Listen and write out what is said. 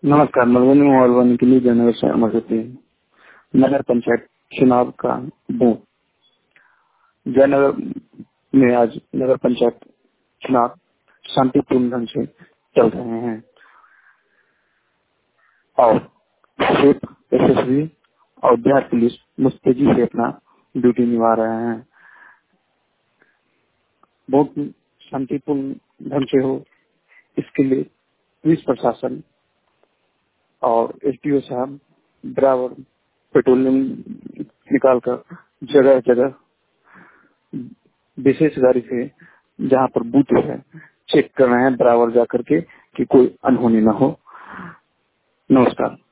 नमस्कार। मधुबनी मोबाइल के लिए जयनगर से अमर होती है। नगर पंचायत चुनाव का बूथ। जयनगर में आज नगर पंचायत चुनाव शांतिपूर्ण ढंग से चल रहे हैं और स्वीप, एसएसबी और बिहार पुलिस मुस्तैदी से अपना ड्यूटी निभा रहे हैं। बहुत शांतिपूर्ण ढंग से हो, इसके लिए पुलिस प्रशासन और एसडीओ साहब बराबर पेट्रोलिंग निकालकर जगह जगह विशेष गाड़ी से जहाँ पर बूथ है चेक कर रहे हैं बराबर जा करके कि कोई अनहोनी न हो। नमस्कार।